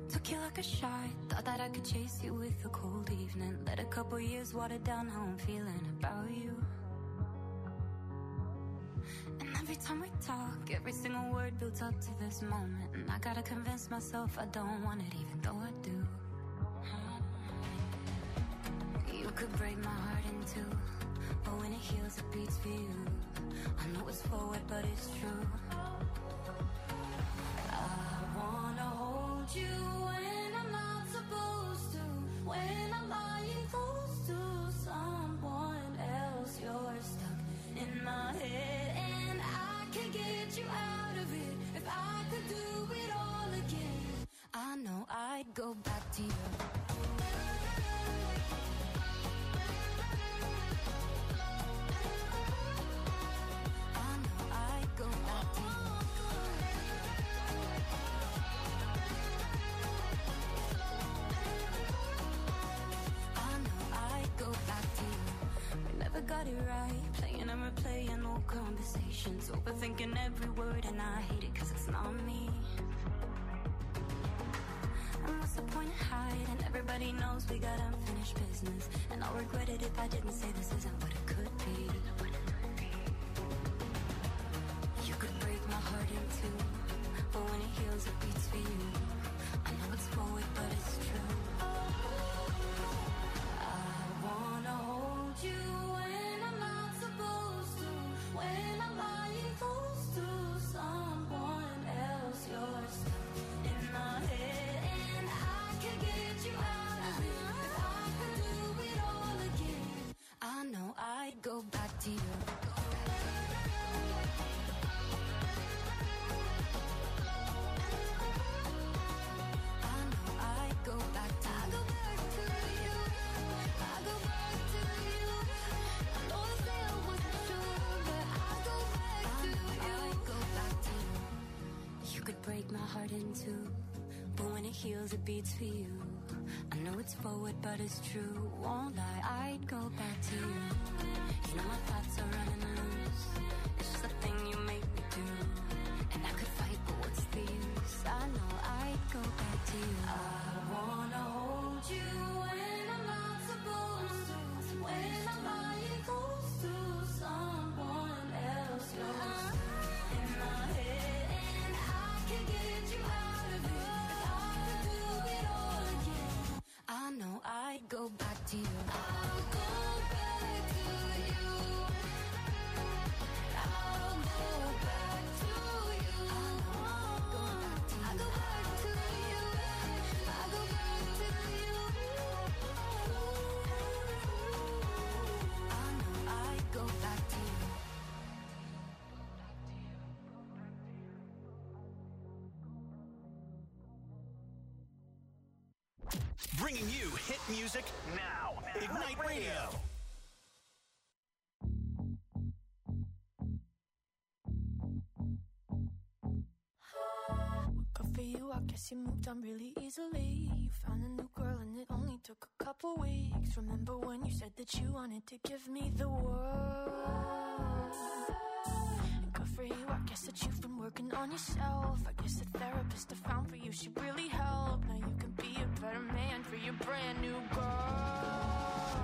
Took you like a shot, thought that I could chase you with a cold evening. Let a couple years water down how I'm feeling about you. And every time we talk, every single word builds up to this moment. And I gotta convince myself I don't want it, even though I do. You could break my heart in two, but when it heals, it beats for you. I know it's forward, but it's true. I wanna hold you when I'm not supposed to, when I'm lying close to someone else. You're stuck in my head, and I can get you out of it. If I could do it all again, I know I'd go back to you. Got it right, playing and replaying old conversations, overthinking every word, and I hate it cause it's not me. And what's the point of hiding? Everybody knows we got unfinished business, and I'll regret it if I didn't say this isn't what it could be. You could break my heart in two, but when it heals it beats for you. I know it's forward but it's true. I wanna hold you when I'm not supposed to, when I'm lying close to someone else. You're stuck in my head, and I can get you out of it. If I could do it all again, I know I'd go back to you. Break my heart in two, but when it heals it beats for you. I know it's forward but it's true, won't lie, I'd go back to you. You know my thoughts are running loose, it's just a thing you make me do. And I could fight but what's the use, I know I'd go back to you. I wanna hold you when I'm not supposed to, when I'm lying close to someone else. You're in my head, I know I'd go back to you. I'll go back to you. I'll go back to you. I'll go back to you. I'll go back to you. I know I'd go back to you. Bringing you hit music now. Ignite Radio. Good for you, I guess you moved on really easily. You found a new girl and it only took a couple weeks. Remember when you said that you wanted to give me the world? And good for you, I guess that you've been working on yourself. I guess the therapist I found for you should really help. Now you can be a better man for your brand new girl.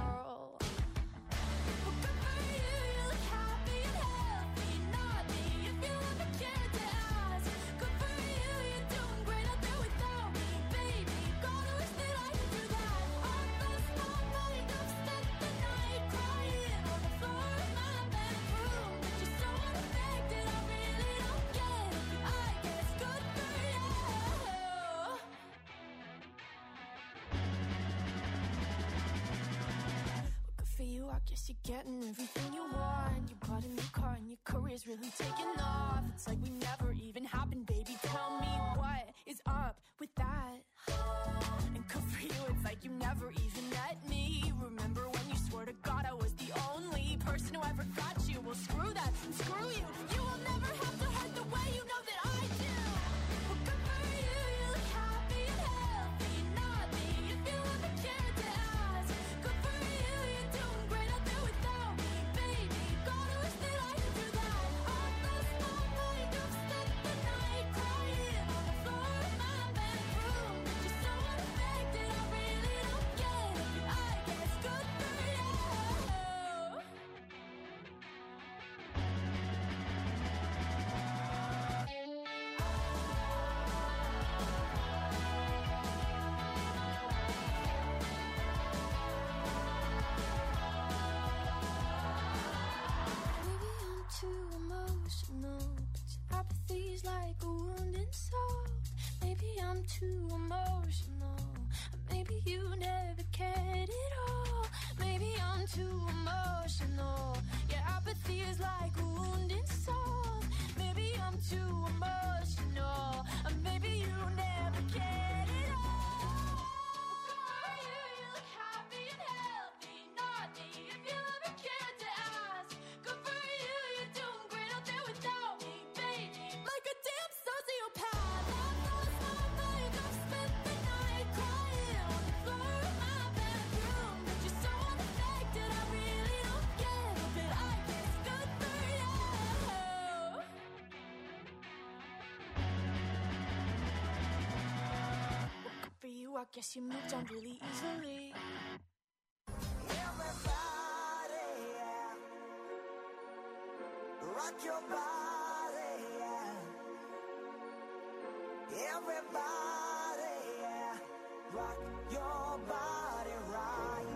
I guess you're getting everything you want. You bought a new car and your career's really taking off. It's like we never even happened, baby. Tell me what is up with that? And good for you, it's like you never even met me. Remember when you swore to God I was the only person who ever got you? Well, screw that, screw you. You will never have to hurt the way you know that I do. Well, good for you, you look happy and healthy. Not me, if you ever cared to ask. Good for you, you're doing great out there without me, baby. Gotta wish that I could do that. I lost my mind, I've spent the night and soft. Maybe I'm too emotional. Maybe you never cared at all. Maybe I'm too emotional. Yeah, apathy is like a wound in salt. Maybe I'm too emotional. Maybe you never cared at all. You look happy and healthy. Not me, if you ever cared to ask. Good for you, you're doing great out there without me, baby. Like a damn sociopath. I'm lost my mind. I've spent the night crying on the floor of my bedroom. But you're so unaffected, I really don't get it. But I guess good for you. Good for you, I guess you moved on really easily. Everybody, yeah. Rock your body, yeah. Everybody, yeah. Rock your body right.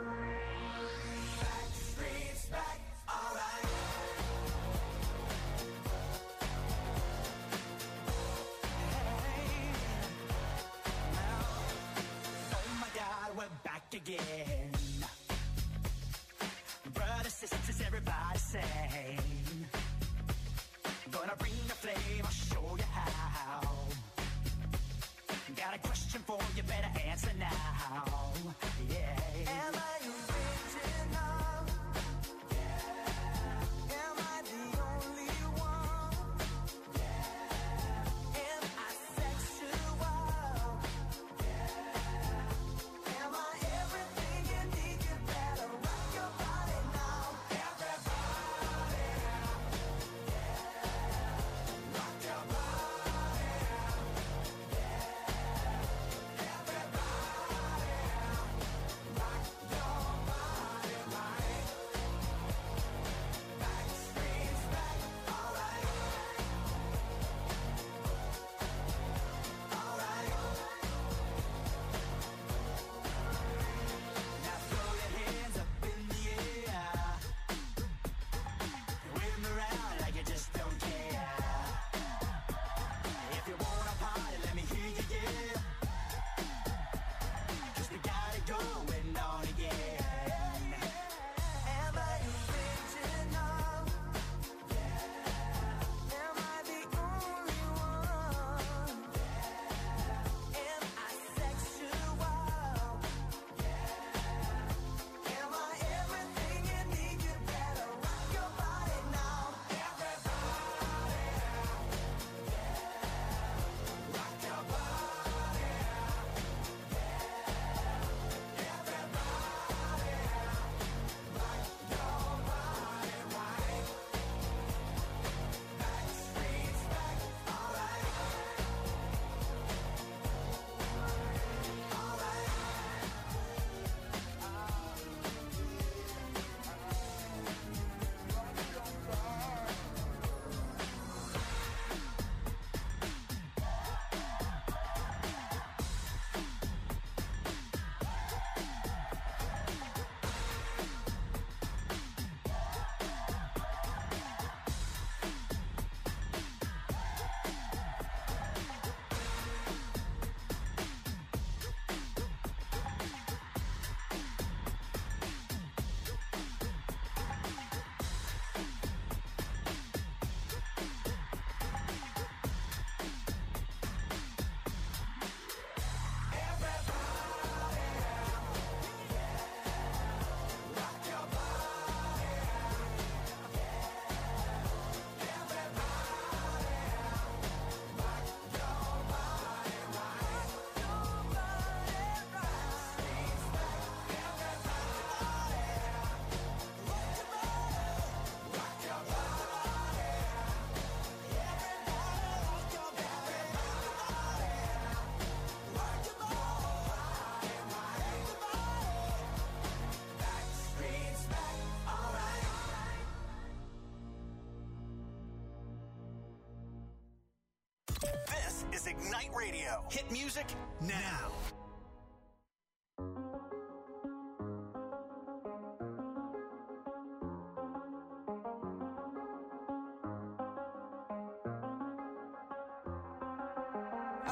Backstreet's back, alright. Hey, now, oh my God, we're back again. Brothers, sisters, everybody sing. Gonna bring the flame, I'll show you how. Got a question for you, better answer now. Yeah. Am I original? Yeah. Am I the only one? Yeah. Am I sexual? Yeah. Am I everything you need? You better rock your body now. Everybody, yeah. Rock your body. Now throw your hands up in the air. Wave 'em around like you just don't care. If you wanna party, let me hear you, yeah. 'Cause we got it going on again. Am I original? Yeah. Am I the only one? Yeah. Am I sexual? Yeah. Am I everything you need? You better rock your body now. Everybody, yeah. Rock your body. This is Ignite Radio. Hit music now.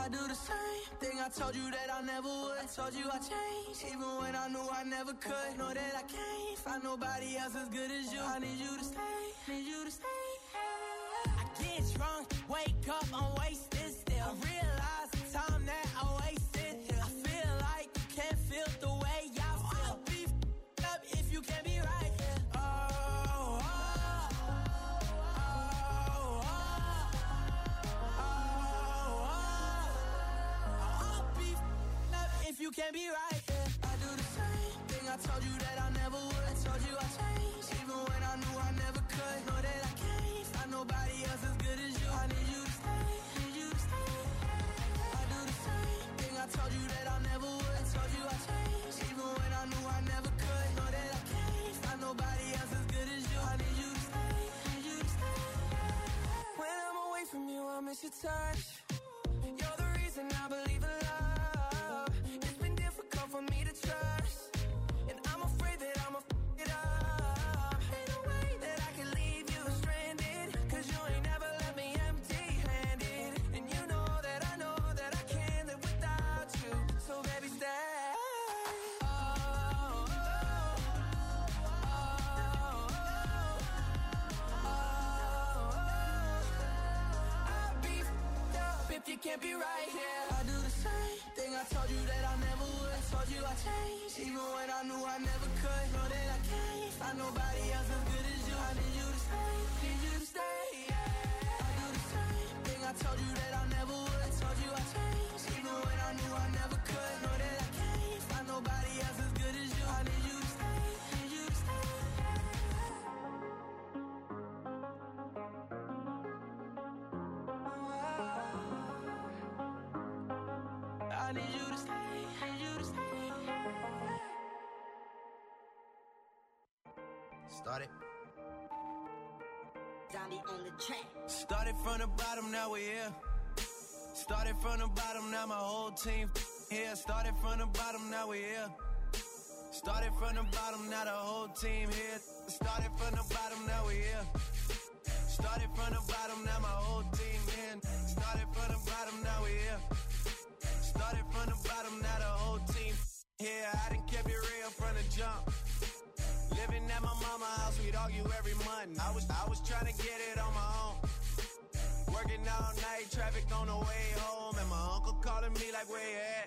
I do the same thing I told you that I never would. I told you I changed, even when I knew I never could. Know that I can't find nobody else as good as you. I need you to stay, need you to stay. I get drunk, wake up, I'm wasted still. I realize the time that I wasted here. I feel like you can't feel the way I feel. I'll be up if you can't be right here. If you can't be right, yeah. I do the same thing I told you that I never would. I told you I changed, even when I knew I never could. Know that I can't find nobody else as good as you. I need you to stay, need you to stay. I do the same thing I told you that I never would. I told you I changed, even when I knew I never could. Know that I can't find nobody else as good as you. I need you to stay, need you to stay. When I'm away from you, I miss your touch. You're the reason I believe in love. For me to trust, and I'm afraid that I'ma f*** it up. Ain't no way that I can leave you stranded, cause you ain't never left me empty-handed. And you know that I can't live without you. So baby, stay. I'll be f***ed up if you can't be right here. I do the same thing I told you that I never would. Told you I changed, even when I knew I never could. Know that I can't find nobody else as good as you. I need you to stay, need you to stay. Yeah. I do the same thing I told you that I never would. Told you I changed, even when I knew I never could. Know that I can't find nobody else as good as you. I need you to stay, need you to stay. I need you to stay, need you to stay. Started. Zombie on the track. Started from the bottom, now we're here. Started from the bottom, now my whole team here. Started from the bottom, now we're here. Started from the bottom, now the whole team here. Started from the bottom, now we're here. Started from the bottom, now my whole team in. Started from the bottom, now we're here. Started from the bottom, now the whole team here. I done kept it real from the jump. Living at my mama's house, we'd argue every month. I was trying to get it on my own. Working all night, traffic on the way home, and my uncle calling me like, where you at?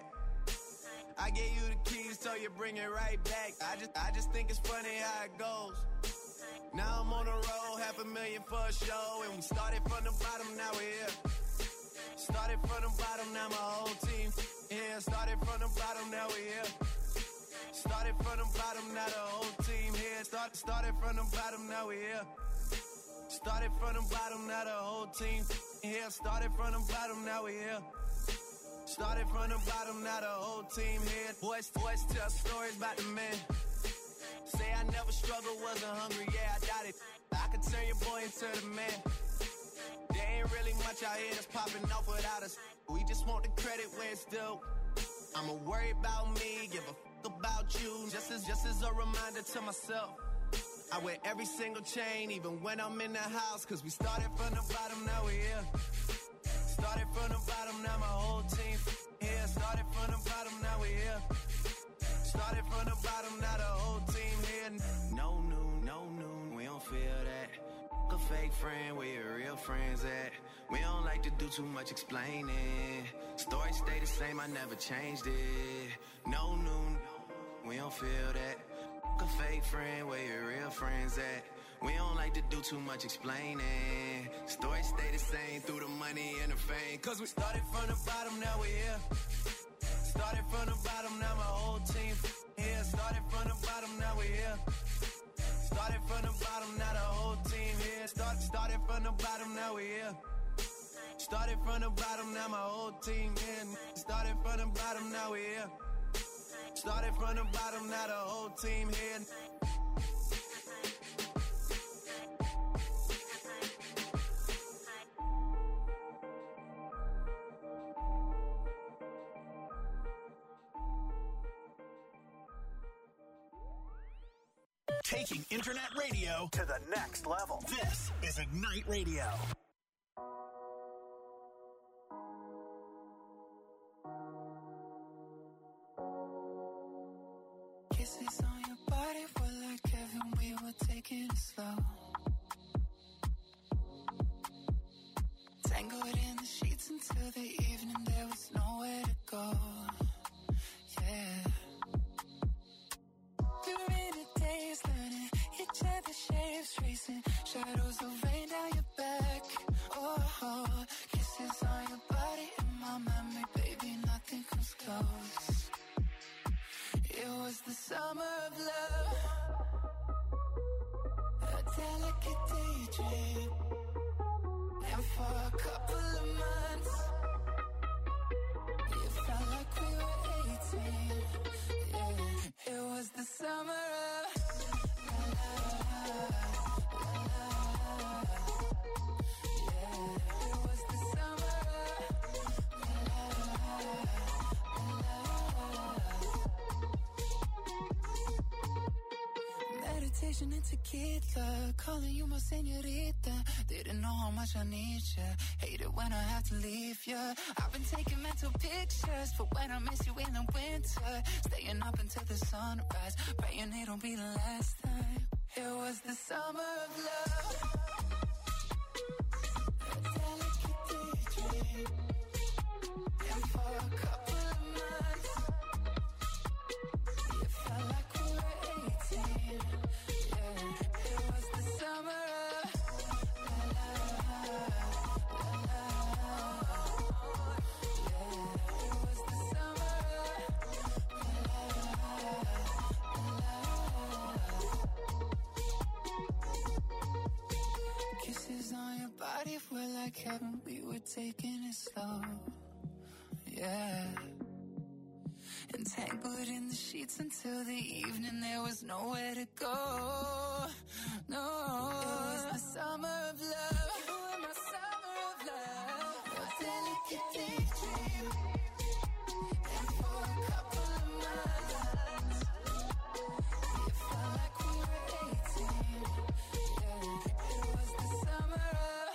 I gave you the keys, so you bring it right back. I just think it's funny how it goes. Now I'm on the road, $500,000 for a show, and we started from the bottom, now we're here. Started from the bottom, now my whole team here. Started from the bottom, now we're here. Started from the bottom, now the whole team here. Started from the bottom, now we're here. Started from the bottom, now the whole team here. Started from the bottom, now we're here. Started from the bottom, now the whole team here. Boys tell stories about the men. Say I never struggled, wasn't hungry, yeah, I doubt it. I could turn your boy into the man. There ain't really much out here that's popping off without us. We just want the credit where it's due. I'ma worry about me, give a f*** about you. Just as a reminder to myself. I wear every single chain, even when I'm in the house. Cause we started from the bottom, now we're here. Started from the bottom, now my whole team here. Started from the bottom, now we're here. Started from the bottom, now the whole team here. No noon, we don't feel that. A fake friend, where your real friends at? We don't like to do too much explaining. Story stay the same, I never changed it. No noon, we don't feel that. A fake friend, where your real friends at? We don't like to do too much explaining. Story stay the same through the money and the fame. Cause we started from the bottom, now we're here. Started from the bottom, now my whole team here. Started from the bottom, now we're here. Started from the bottom, now the whole team here. Started from the bottom, now we're here. Started from the bottom, now my whole team in. Started from the bottom, now we're here. Started from the bottom, now the whole team here. Taking internet radio to the next level. This is Ignite Radio. we were taking it slow. Tangled in the sheets until the evening, there was nowhere to go. Yeah. We were in a daze, learning each other's shapes, tracing shadows of rain down your back. Oh, kisses on your body in my memory, baby, nothing comes close. It was the summer of love, a delicate daydream. And for a couple of months, it felt like we were 18. Yeah, it was the summer of yeah, it was the summer of meditation and tequila, calling you my señorita. Didn't know how much I need ya. Hate it when I have to leave ya. I've been taking mental pictures for when I miss you in the winter. Staying up until the sunrise, praying it'll be the last time. It was the summer of love, a delicate daydream. And for a couple of months, it felt like we were 18. Yeah, it was the summer of body feel like heaven, we were taking it slow. Yeah. Entangled in the sheets until the evening, there was nowhere to go. No. It was the summer of love. You were my summer of love. A delicate daydream. And for a couple of months, it felt like we were 18. Yeah. It was the summer of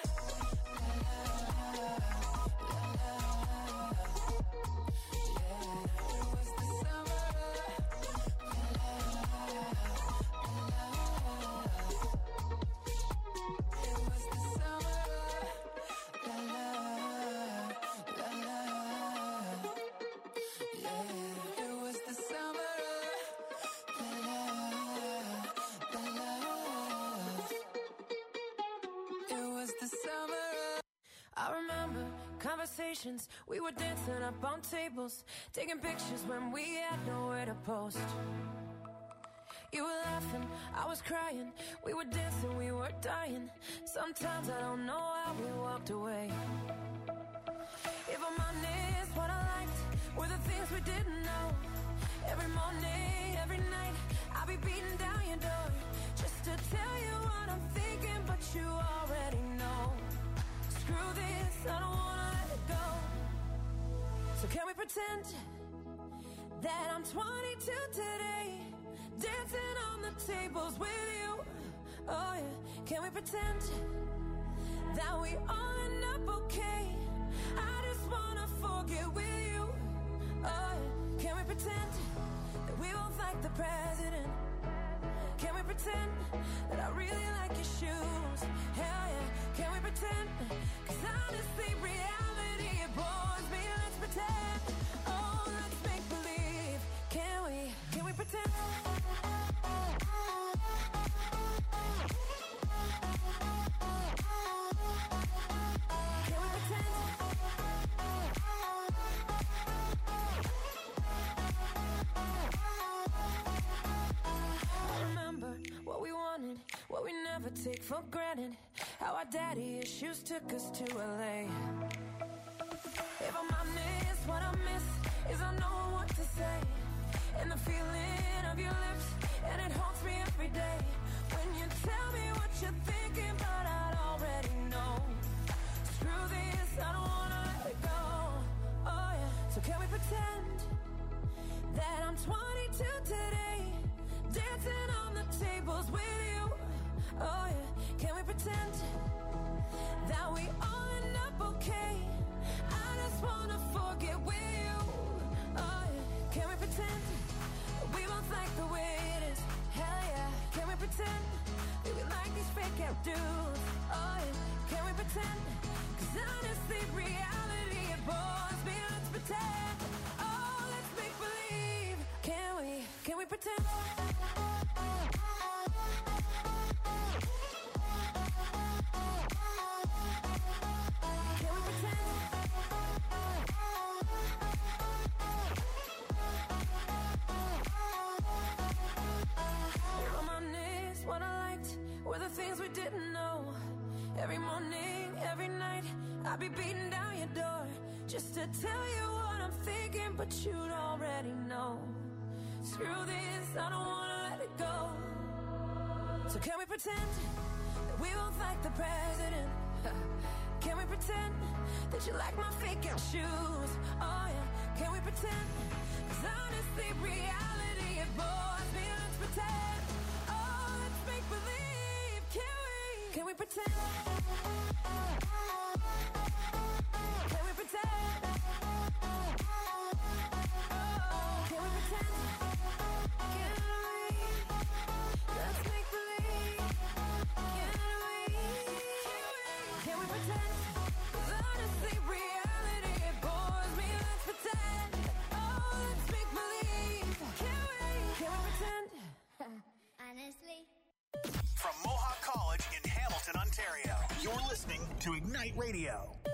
conversations, we were dancing up on tables, taking pictures when we had nowhere to post. You were laughing, I was crying, we were dancing, we were dying. Sometimes I don't know how we walked away. If I'm honest, what I liked were the things we didn't know. Every morning, every night, I'll be beating down your door just to tell you what I'm thinking, but you already know. Screw this, I don't wanna let it go. So can we pretend that I'm 22 today, dancing on the tables with you? Oh yeah, can we pretend that we all end up okay? I just wanna forget with you. Oh yeah, can we pretend that we both like the president? Can we pretend that I really like your shoes? Hell yeah, can we pretend? 'Cause honestly, reality, it bores me. Let's pretend. Oh, let's make believe. Can we pretend? Can we pretend? I remember what we wanted, what we never take for granted. How our daddy issues took us to LA. If I'm honest, what I miss is I know what to say, and the feeling of your lips, and it haunts me every day. When you tell me what you're thinking, but I'd already know. Screw this, I don't wanna let it go. Oh yeah, so can we pretend that I'm 22 today, dancing on the tables with you? Oh yeah, can we pretend that we all end up okay? I just wanna forget with you. Oh yeah, can we pretend we both like the way it is? Hell yeah, can we pretend? dues. Oh yeah, can we pretend? 'Cause honestly, reality it bores me. Let's pretend. Oh, let's make believe. Can we pretend? What I liked were the things we didn't know. Every morning, every night, I'd be beating down your door just to tell you what I'm thinking, but you'd already know. Screw this, I don't wanna let it go. So can we pretend that we both like the president? Can we pretend that you like my fake shoes? Oh yeah, can we pretend? 'Cause honestly, reality it bores me. Let's pretend. Make believe, can we pretend? Can we pretend? Can we pretend? Can we? Let's make believe. Can we pretend? 'Cause honestly, reality it bores me. Let's pretend. Oh, let's make believe. Can we pretend? Honestly. From Mohawk College in Hamilton, Ontario, you're listening to Ignite Radio.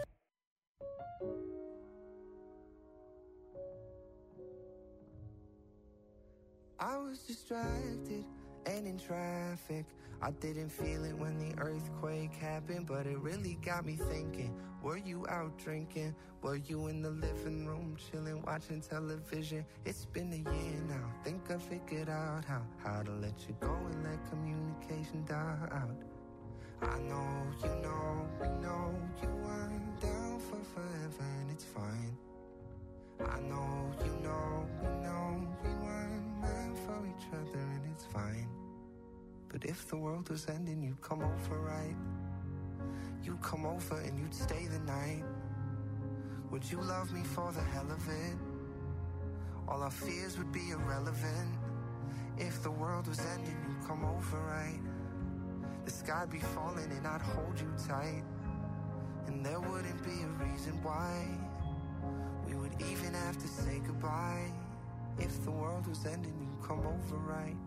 I was distracted and in traffic. I didn't feel it when the earthquake happened, but it really got me thinking. Were you out drinking? Were you in the living room chilling, watching television? It's been a year now. Think I figured out how to let you go and let communication die out. I know, you know, we know you weren't down for forever, and it's fine. I know, you know, we know we weren't meant for each other, and it's fine. But if the world was ending, you'd come over, right? You'd come over and you'd stay the night. Would you love me for the hell of it? All our fears would be irrelevant. If the world was ending, you'd come over, right? The sky'd be falling and I'd hold you tight. And there wouldn't be a reason why we would even have to say goodbye. If the world was ending, you'd come over, right?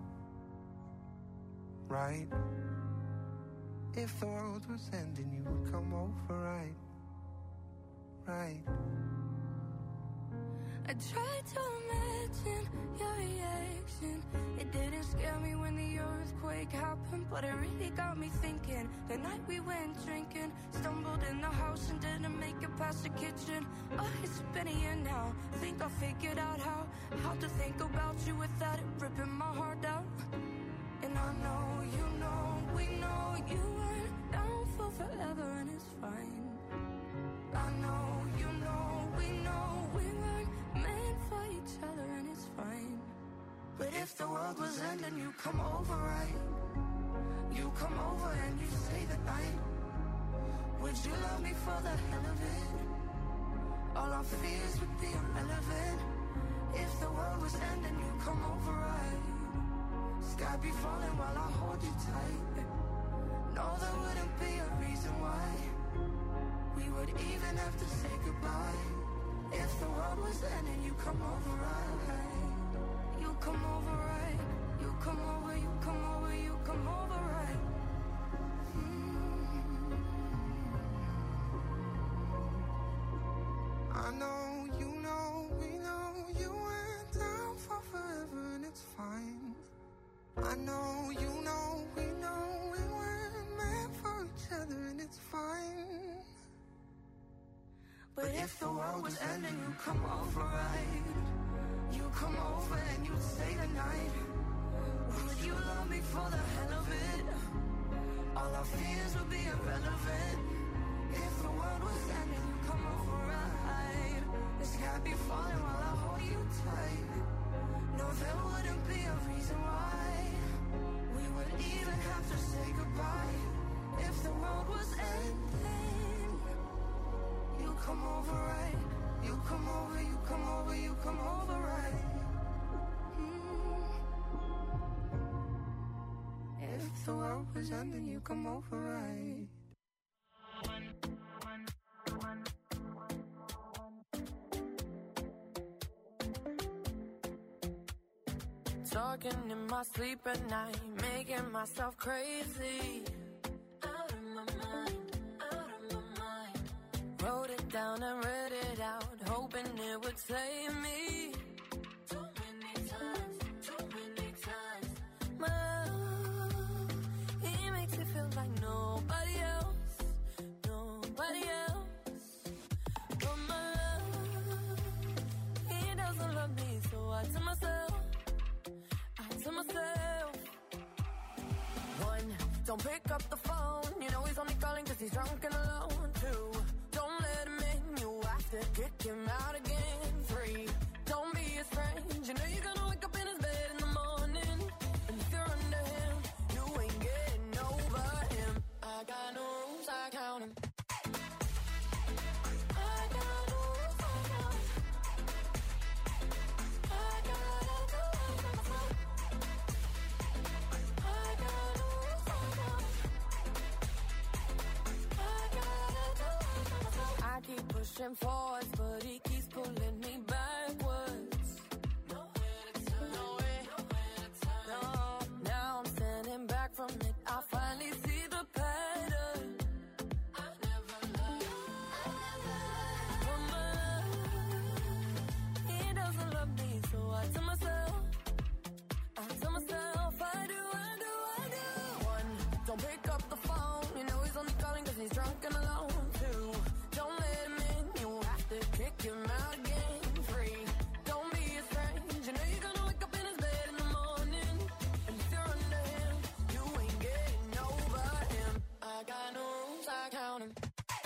Right? If the world was ending, you would come over, right? Right. I tried to imagine your reaction. It didn't scare me when the earthquake happened, but it really got me thinking. The night we went drinking, stumbled in the house and didn't make it past the kitchen. Oh, it's been a year now. Think I figured out how to think about you without it ripping my heart out. And I know, you know, we know you weren't down for forever, and it's fine. I know, you know, we weren't meant for each other, and it's fine. But if the world was ending, you come over, right? You come over and you stay the night. Would you love me for the hell of it? All our fears would be irrelevant. If the world was ending, you come over, right? Sky be falling while I hold you tight. No, there wouldn't be a reason why we would even have to say goodbye. If the world was ending, you come over, right? You come over, right? You come over, you come over, you come over, right? I know, you know, we know you went down for forever, and it's fine. I know, you know, we weren't meant for each other, and it's fine. But if the world was ending, you come over, right? You come over and you stay the night. Would you love me for the hell of it? All our fears would be irrelevant. If the world was ending, you come over, right? The sky be falling while I hold you tight. No, there wouldn't be a reason why we would even have to say goodbye. If the world was ending, you come over, right? You come over, you come over, you come over, right? if the world was ending, you come over right. Talking in my sleep at night, making myself crazy. Out of my mind, out of my mind. Wrote it down and read it out, hoping it would save me. Too many times. My love, he makes it feel like nobody else. But my love, he doesn't love me, so I tell myself. One, don't pick up the phone. You know he's only calling cause he's drunk and alone. Two, don't let him in. You have to kick him out again. Three, don't be his friend. You know you're gonna wake up in his bed in the morning. And if you're under him, you ain't getting over him. I got no rules, I count him. Pushing forwards, but he keeps pulling me backwards. Nowhere to turn. No. Now I'm standing back from it. I finally see the pattern. I never loved. For my love, he doesn't love me, so I tell myself, I do. One, don't pick up the phone. You know he's only calling cause he's drunk and alone. Two, don't let him in, you have to kick him out again. Three, don't be his friend. You know you're gonna wake up in his bed in the morning. And if you're under him, you ain't getting over him. I got no rules, I count him.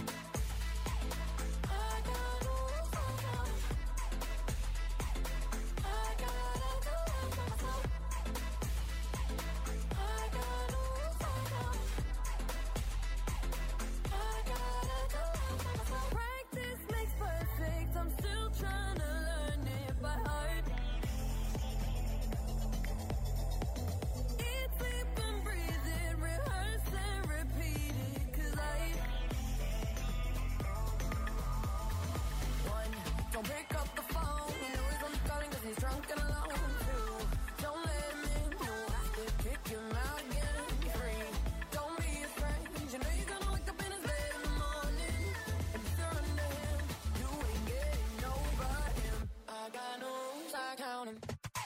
Pick up the phone, you know he's only calling cause he's drunk and alone. Two, don't let him in, you have to kick him out again. Three, don't be his friend. You know you're gonna wake up in his bed in the morning. And if you're under him, you ain't getting over him. I got no rules, I count him.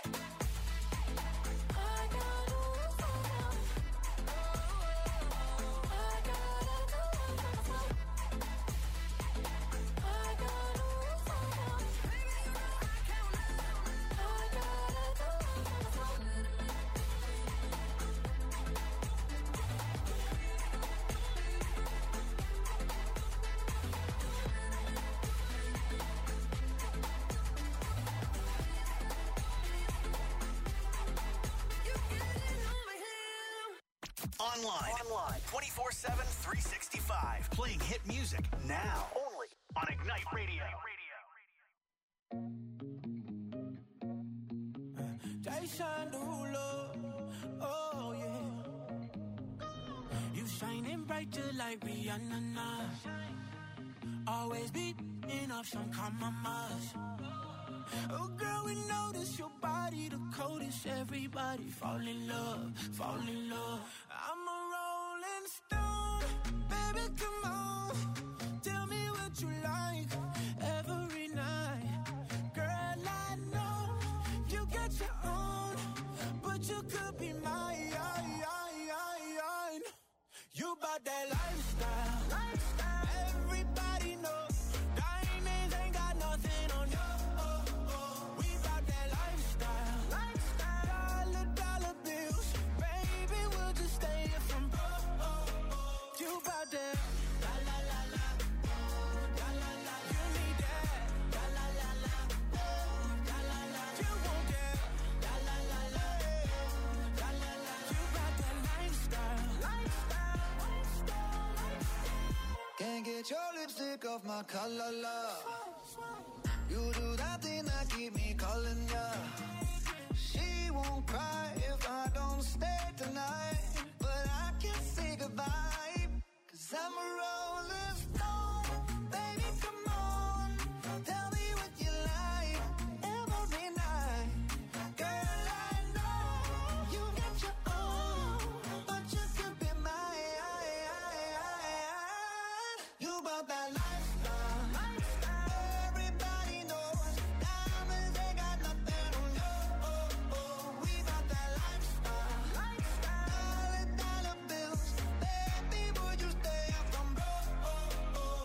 Online. 24/7, 365. Playing hit music now. Only on Ignite Radio. Jason Derulo, oh yeah. You shining bright just like Rihanna now. Always beating up some compromise. Oh girl, we notice your body the coldest. Everybody fall in love. I'm a rolling stone, baby, come on. Tell me what you like every night. Girl, I know you got your own, but you could be mine. You bout that lifestyle. Everybody knows diamonds ain't got nothing on you. We bout that lifestyle. Dollar bills, baby, we'll just stay here from you bout that. La la la la, la la la. You need that. La la la la, la la la. You want that. La la la la, la la la. You bout that lifestyle. Can't get your lipstick off my collar, love. You do that thing that keep me calling ya. She won't cry if I don't stay tonight. can't say goodbye, 'cause I'm a rolling stone. Baby, come on, tell me what you like every night. Girl, I know you got your own, but you could be mine. You bought that lifestyle. Everybody knows diamonds, they got nothing on you. We bought that lifestyle. Dollar bills, baby, would you stay up from broke?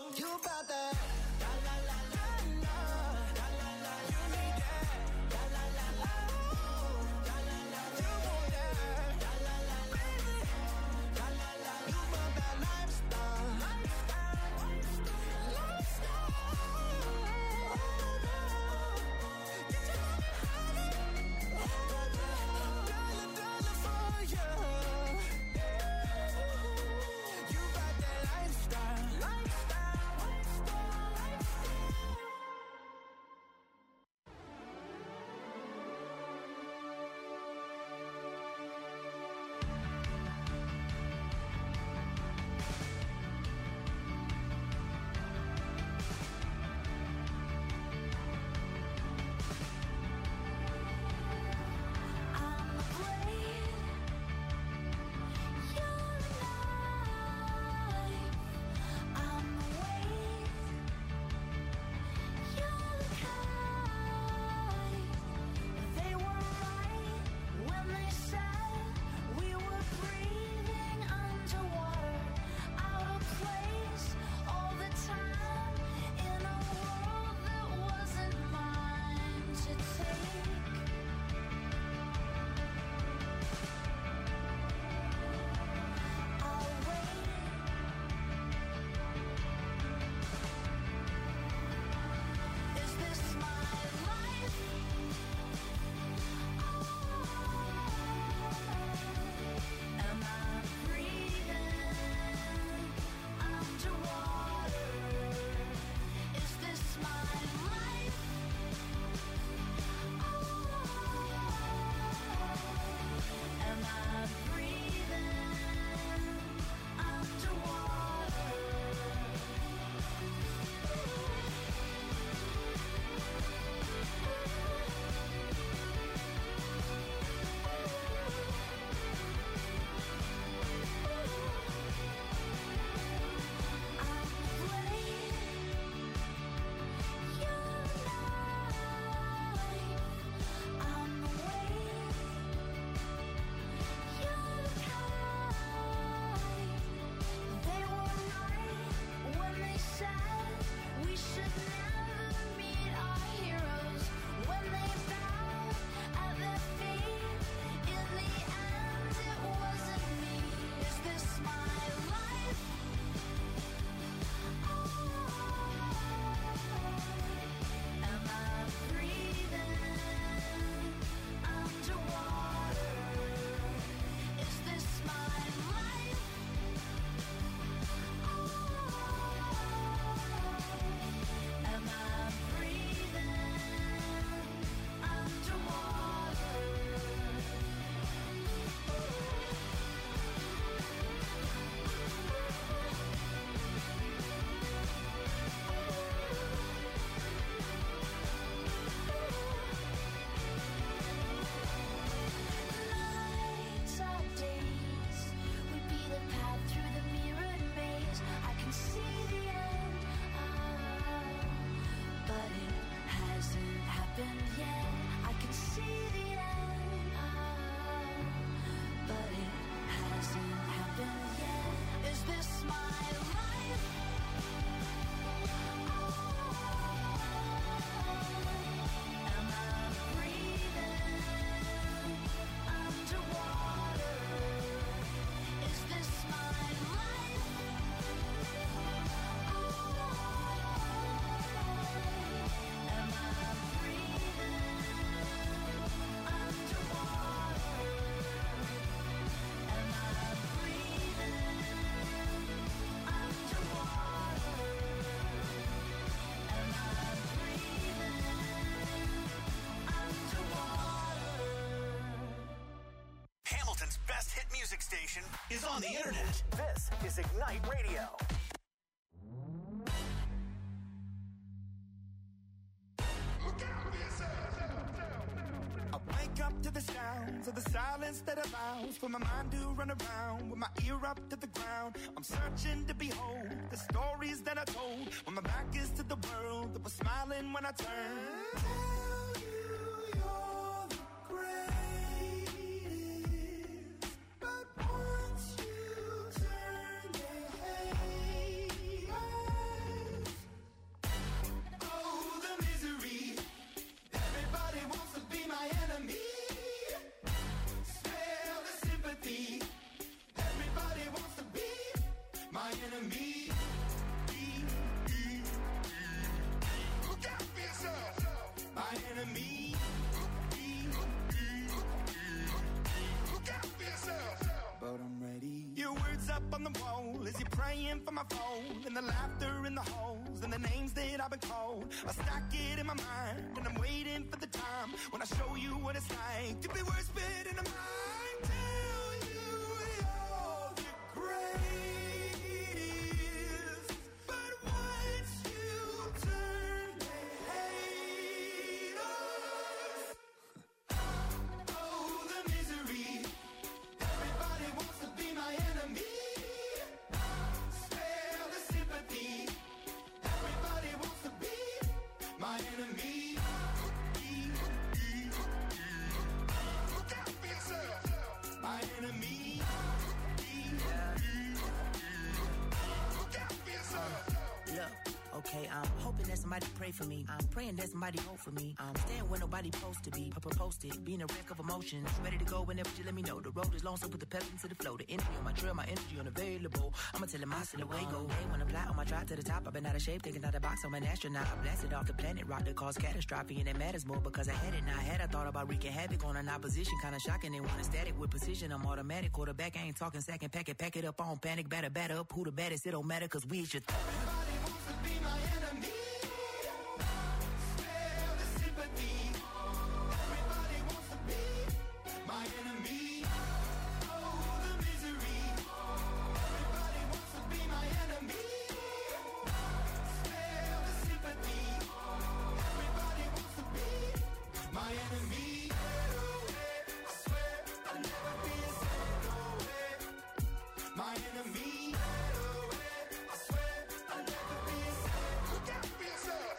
on the internet. This is Ignite Radio. I wake up to the sounds of the silence that allows for my mind to run around with my ear up to the ground. I'm searching to behold the stories that I told when my back is to the world that was smiling when I turned. Tell you you're the greatest, but once you turn, they hate us. Oh, the misery. Everybody wants to be my enemy. Smell the sympathy. Everybody wants to be my enemy. Look out for yourself. My enemy. Look out for yourself. But I'm ready. Your words up on the wall as you're praying for my phone, and the laughter in the halls and the names that I've been called. I stack it in my mind and I'm waiting for the time when I show you what it's like to be worse fit in a mind. Tell you you're the greatest, but once you turn, they hate us. Oh, the misery. Everybody wants to be my enemy. Spare the sympathy. Everybody wants to be my enemy. Look out for yourself. My enemy. Look out for yourself. Look, okay, I'm hoping that somebody pray for me. I'm praying that somebody hope for me. I'm staying where nobody supposed to be. Posted, being a wreck of emotions. Ready to go whenever you let me know. The road is long, so put the pedal into the flow. The energy on my trail, my energy unavailable. I'ma tell him I still away go. Hey, when I fly on my drive to the top, I've been out of shape, taking out the box. I'm an astronaut. I blasted off the planet, rock that caused catastrophe, and it matters more because I had it. Now I had, I thought about wreaking havoc on an opposition, kinda shocking. They want a static with precision. I'm automatic, quarterback. I ain't talking second pack it up on panic, batter up. Who the baddest? It don't matter, cause we is your Everybody wants to be my enemy. Spare the sympathy. Everybody wants to be my enemy. Oh, the misery. Everybody wants to be my enemy. Spare the sympathy. Everybody wants to be my enemy. I swear I'll never be a my enemy. I swear I'll never be a look out for yourself.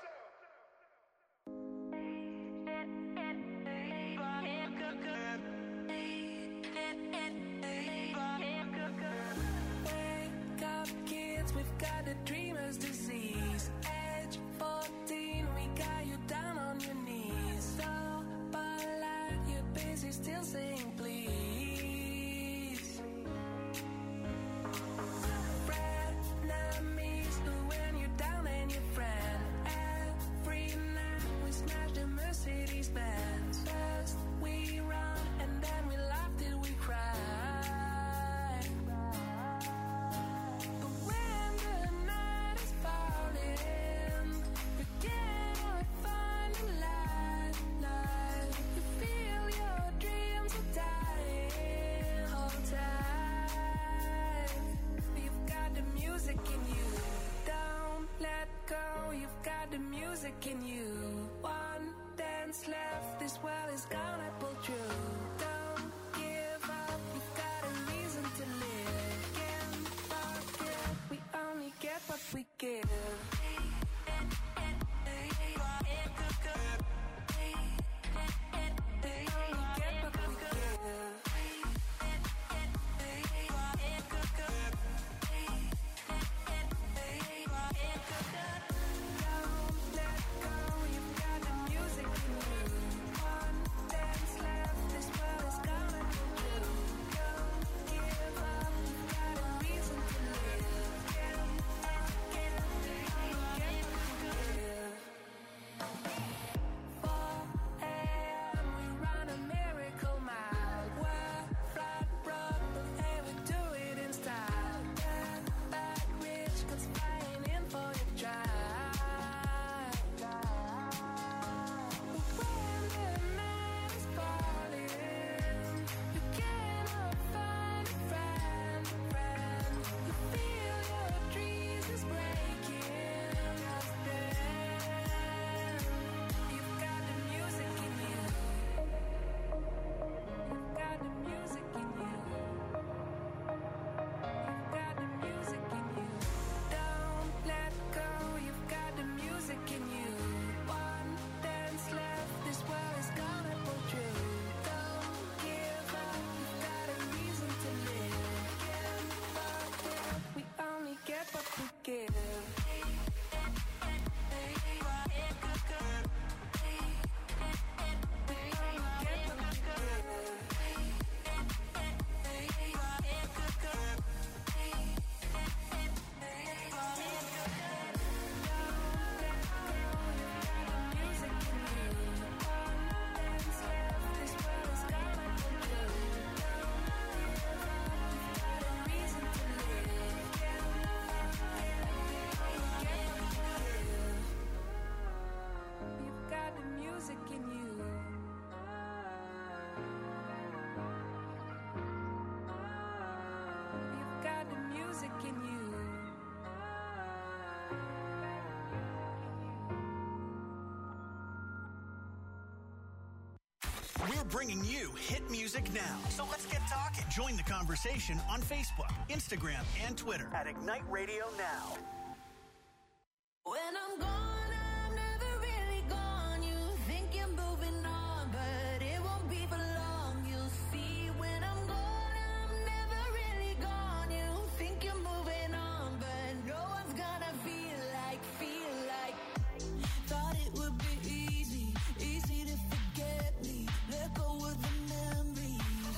Wake up, kids, we've got a dreamer's disease. Age 14, we got you down on your knees. So, but like you're busy still saying please. Frenemies, when you're down and your friend. Every night we smash the Mercedes Benz. First we run and then we laugh till we cry. But when the night is falling, we cannot find a light. You feel your dreams are dying. Hold tight. You've got the music in you. Don't let go. You've got the music in you. One dance left. This world is gonna pull through. Don't give up. You've got a reason to live. Can't forget. We only get what we give. This world bringing you hit music now. So let's get talking. Join the conversation on Facebook, Instagram, and Twitter at Ignite Radio Now. When I'm gone, I'm never really gone. You think you're moving on, but it won't be for long. You'll see when I'm gone, I'm never really gone. You think you're moving on, but no one's gonna feel like. Thought it would be easy to forget me. Let go of the memories.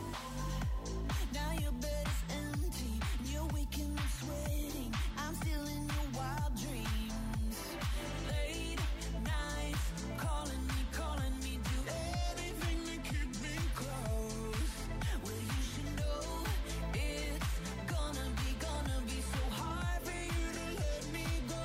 Now your bed is empty, and you're waking up sweating. I'm still in your wild dreams. Late nights, calling me, do anything to keep me close. Well, you should know it's gonna be so hard for you to let me go.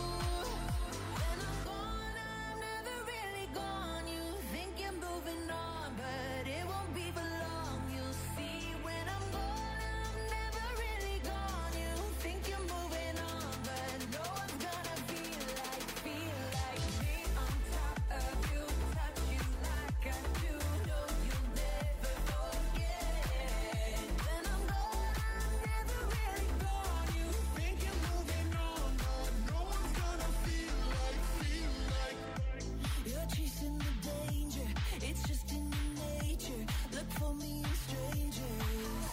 When I'm gone, I'm never really gone. You think you're moving on, but it won't be for long. You'll see when I'm gone, I'm never really gone. You think you're moving on, but no one's gonna feel like me on top of you, touch you like I do. No, you'll never forget. When I'm gone, I'm never really gone. You think you're moving on, but no one's gonna feel like. You're chasing the danger, it's just in your nature. Look for me in strangers.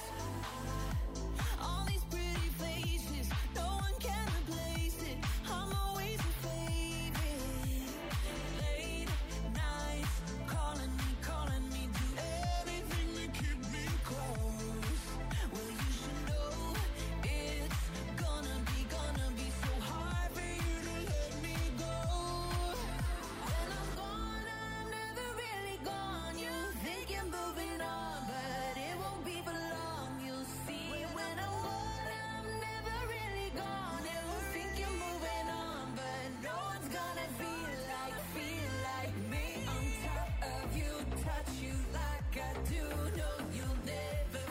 All these pretty faces, no one can replace it. I'm always your favorite. Late nights, calling me, do anything to keep me close. Well, you should know it's gonna be so hard for you to let me go. When I'm gone, I'm never really gone. You think you're moving on, but it won't be for long. You'll see when I'm gone, I'm never really gone. You think you're moving on, but no one's gonna feel like me on top of you, touch you like I do. No, you'll never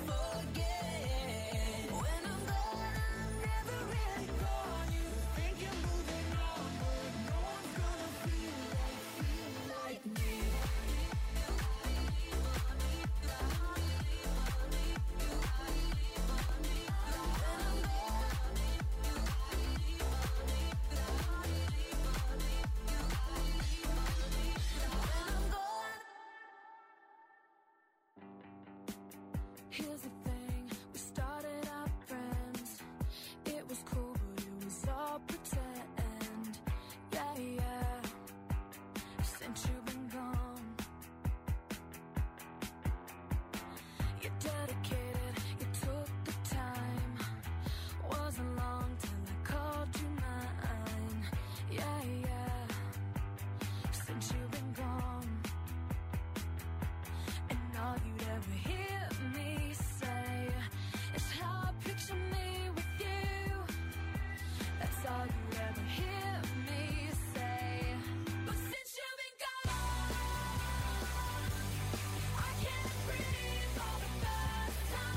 forget. When I'm gone, I'm never really gone. You think you're moving on, but no one's gonna feel like me. Here's the thing, we started out friends. It was cool, but it was all pretend. Yeah. Since you've been gone, you're dedicated, you took the time. Wasn't long till I called you mine. Yeah. Since you've been gone, and all you'd ever hear me say is how I picture me with you. That's all you'd ever hear me say. But since you've been gone, I can't breathe for the first time.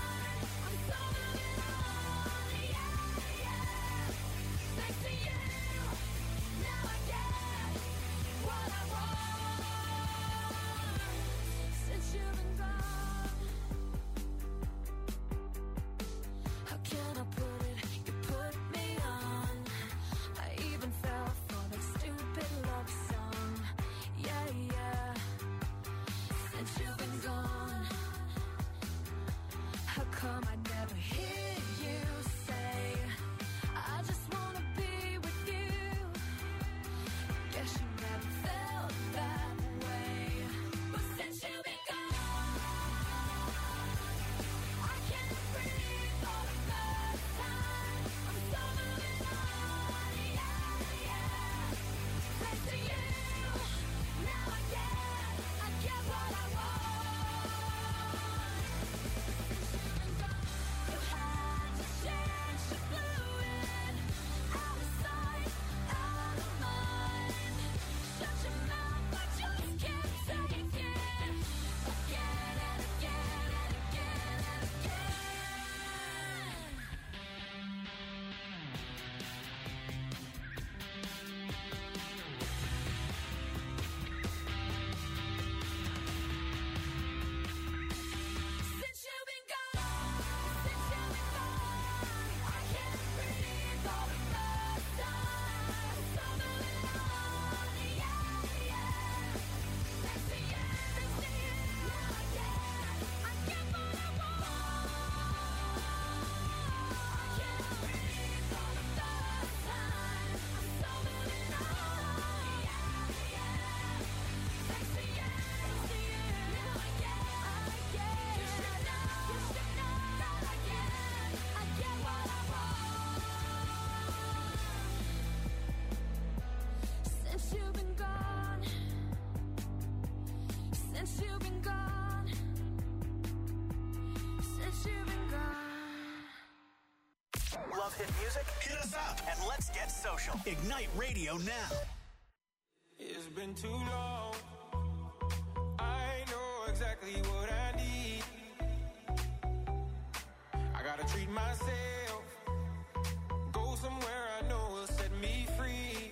music? Hit us up and let's get social. Ignite Radio now. It's been too long. I know exactly what I need. I gotta treat myself. Go somewhere I know will set me free.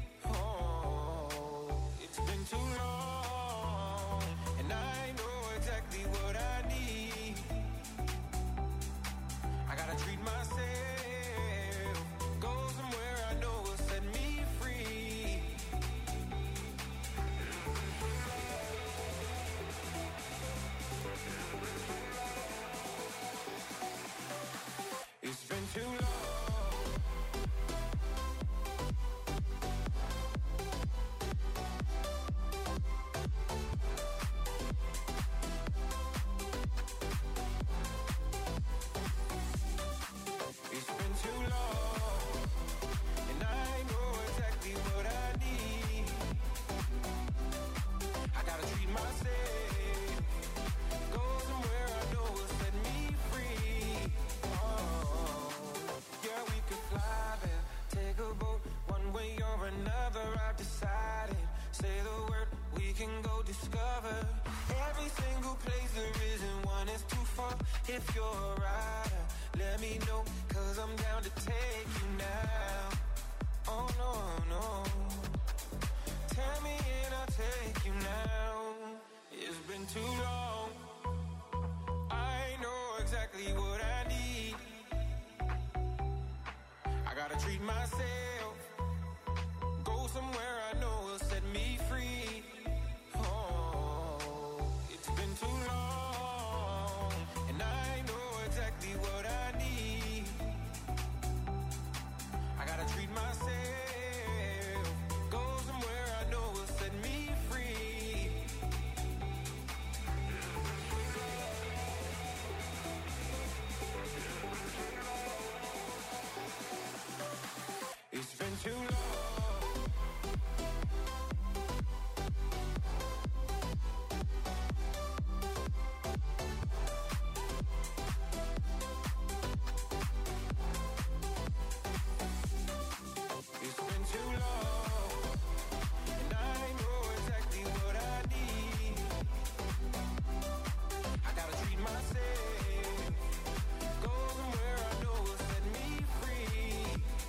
Oh, it's been too long. And I know exactly what I need. I gotta treat myself. Go somewhere I know will set me free. It's been too long. It's been too long, and I know exactly what I need. I gotta treat myself. Go somewhere I know will set me free. Oh, yeah, we could fly there, take a boat, one way or another. I've decided. Say the word, we can go discover every single place there isn't one is too far. If you're a rider, let me know, 'cause I'm down to take you now. Oh no, no. Tell me and I'll take you now. It's been too long. I know exactly what I need. I gotta treat myself. Go somewhere I know will set me free. Oh, it's been too long, and I know exactly what I need. I gotta treat myself. Go somewhere I know will set me free. It's been too long. It's been too long, and I know exactly what I need. I gotta treat myself. Go somewhere I know will set me free.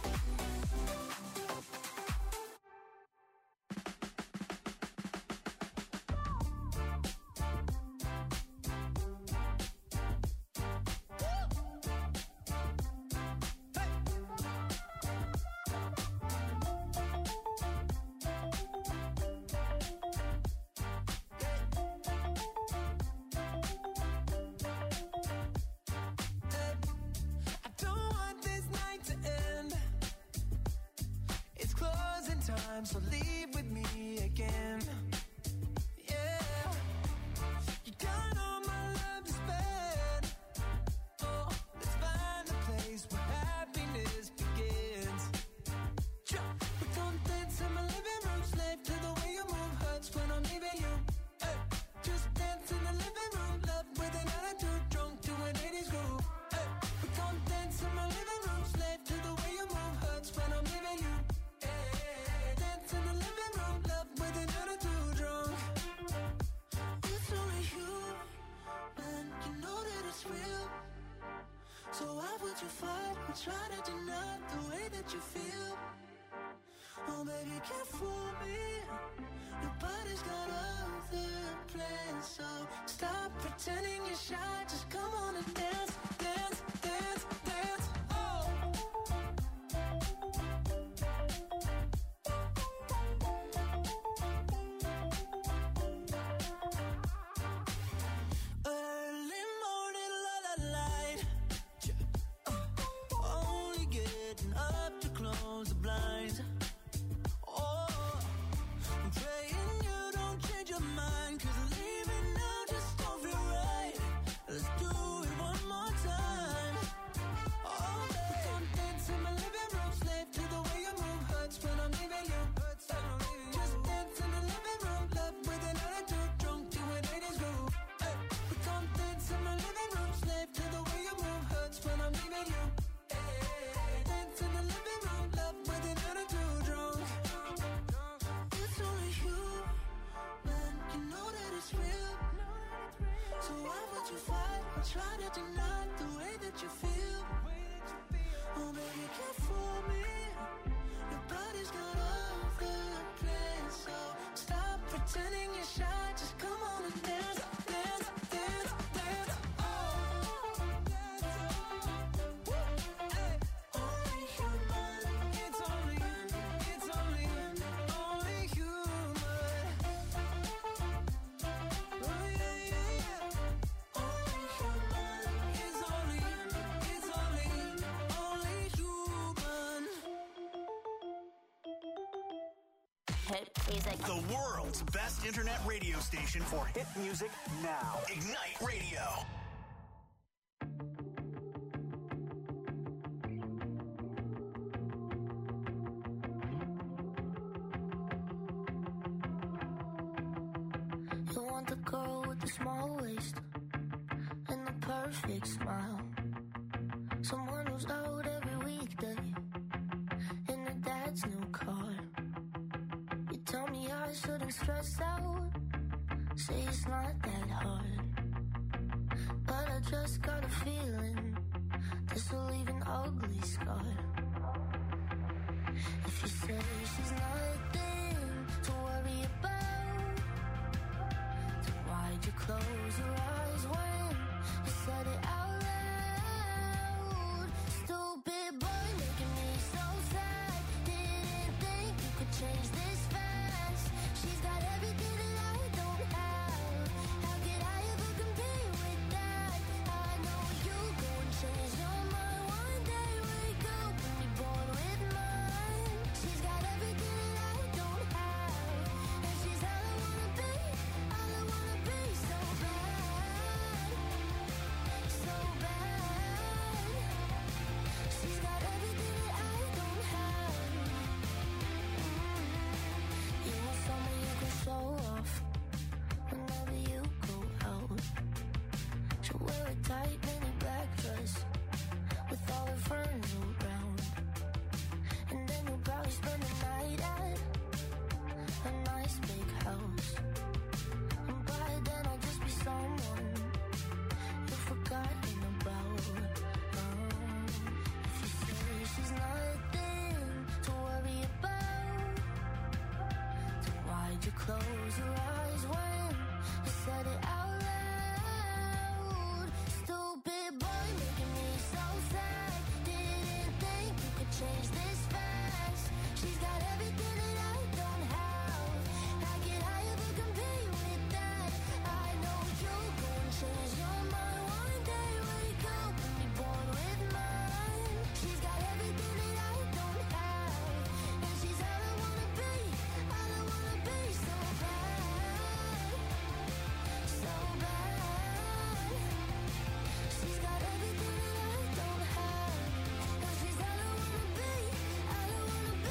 I don't want this night to end. It's closing time, so leave with me again. Yeah, you got all my love to spend. Oh, let's find a place where happiness begins. We gon' dance in my living room, slave to the way you move. Hurts when I'm leaving you. Hey, just dance in the living room, love with an attitude, drunk to an 80s groove. Hey, we gon' dance in my living room, slave to the way you move. Hurts when I'm leaving you. Hey, dance in the living room, love with an attitude, drunk. It's only you, man, you know that it's real. So why would you fight or try to deny the way that you feel? Oh, baby, you can't fool me. Your body's got other plans, so stop pretending you're shy. Just come on and dance, dance, dance, dance. Oh. Early morning, light. Only getting up to close the blinds. Oh, I'll try to deny the way that you feel. Oh baby, care for me. Your body's got all the plans, so stop pretending you're shy. Just come on and dance, dance, dance, dance. Oh, hey. Only human. It's only human. Oh yeah, yeah, yeah. Only human. It's only human. The world's best internet radio station for hit music now. Ignite Radio. You want the girl with the small waist and the perfect smile. Someone who's out every weekday in her dad's new car. You tell me I shouldn't stress out, say it's not that hard. But I just got a feeling this will leave an ugly scar. If you say she's nothing to worry about, then why'd you close your eyes when you said it out loud? Stupid boy making me so sad. Didn't think you could change this fast. She's got everything that I don't have. How could I ever compete with that? I know you go and change your mind one day. Wake up and be bored with mine. She's got everything that I don't have, and she's all I wanna be, all I wanna be. So bad, so bad. She's got everything that I don't have. You want someone you can show off whenever you go out. She'll wear a tight mini black dress with all her friends around, and then you'll probably spend the night at a nice big house. And by then I'll just be someone you've forgotten about. If you say she's nothing to worry about, then why'd you close your eyes when you said it out loud? Stupid boy making me so sad. Didn't think you could change this fast. She's got everything that I don't have. How could I ever compete with that? I know you'll go and change your mind one day. Wake up and be bored with mine. She's got everything that I don't have, and she's all I wanna be, all I wanna be. So bad, so bad. She's got everything that I don't have, and she's all I wanna be, all I wanna be.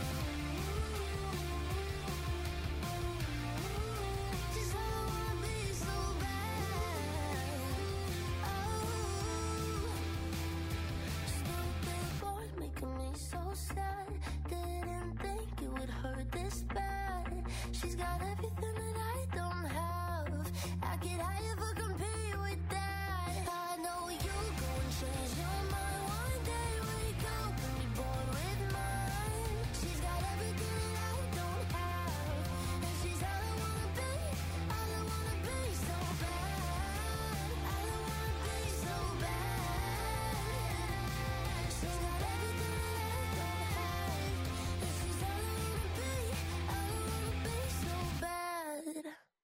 She's all I wanna be, so bad. Oh, stupid boy making me so sad. Didn't think it would hurt this bad. She's got everything that I don't have. How could I ever compete with that? I know you'll go and change your mind one day. Wake up and be bored with mine. She's got everything that I don't have, and she's all I wanna be, all I wanna be. So bad, all I wanna be. So bad. She's got everything that I don't have, and she's all I wanna be, all I wanna be. So bad.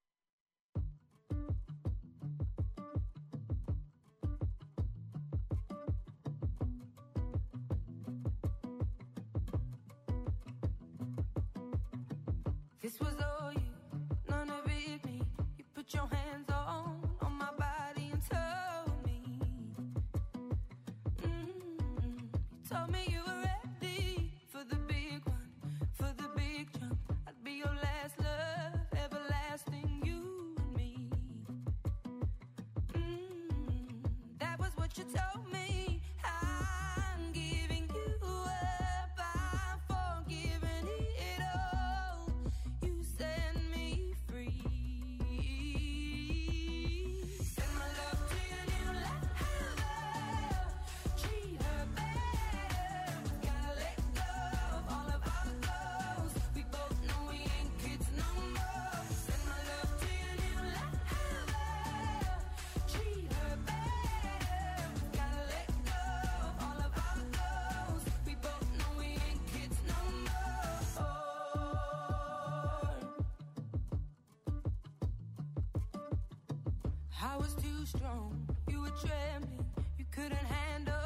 This was all you, none of it me. You put your hands on my body and told me. You told me you were ready for the big one, for the big jump. I'd be your last love, everlasting, you and me. That was what you told me. I'm giving you up, I'm forgiving it all. You set me free. Send my love to your new I was too strong, you were trembling, you couldn't handle